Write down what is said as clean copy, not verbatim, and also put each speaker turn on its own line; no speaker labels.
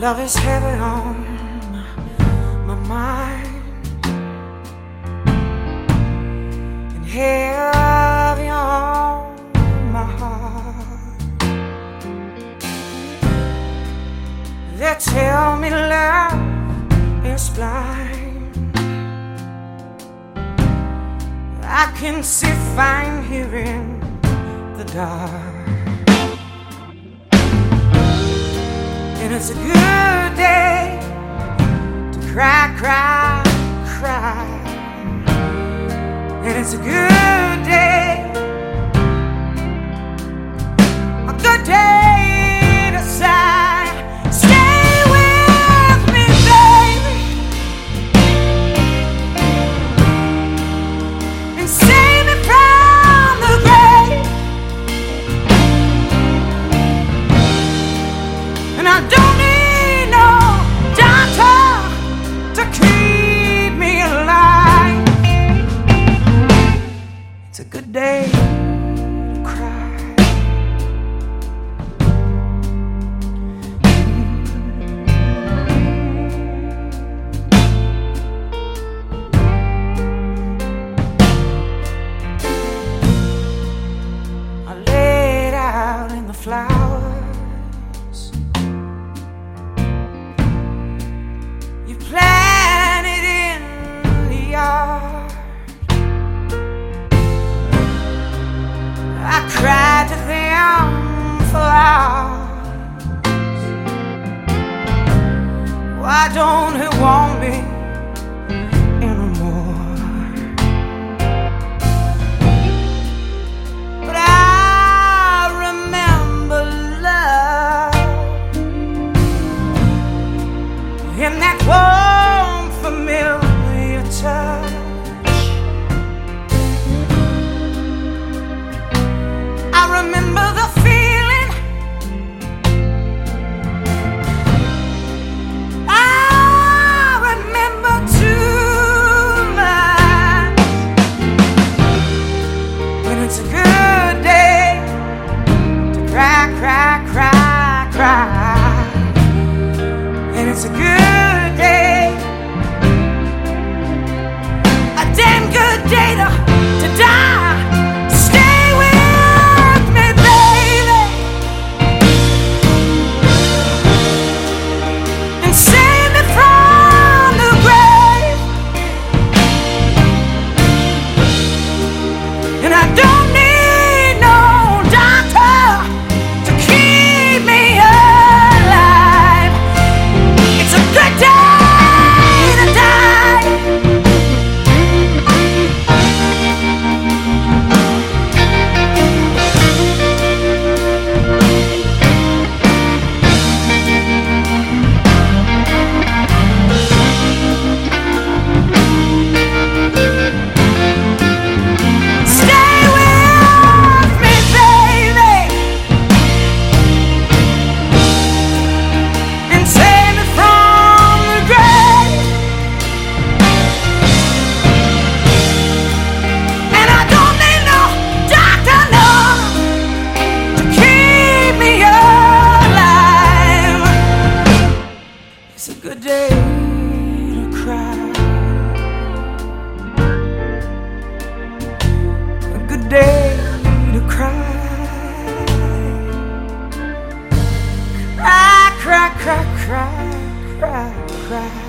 Love is heavy on my mind and heavy on my heart. They tell me love is blind. I can see fine here in the dark. And it's a good day to cry, cry, cry. And it's a good day to sigh. Stay with me, baby, and save me from the grave. And I don't need no doctor to keep me alive. It's a good day to cry. I laid out in the flowers you planted in the yard. I cried to them for hours. Why don't he want me anymore? But I remember love in that warm, familiar touch. I remember the feeling. I remember too much. And it's a good day to cry, cry, cry, cry. And it's a good day, a damn good day to die. Stay with me, baby, and save me from the grave. And I don't need no doctor to keep me alive. It's a good day to die. Stay with me, baby, and save me from the grave. And I don't need no doctor, no, to keep me alive. It's a good day to cry, a good day to cry. Cry, cry, cry, cry, cry, cry.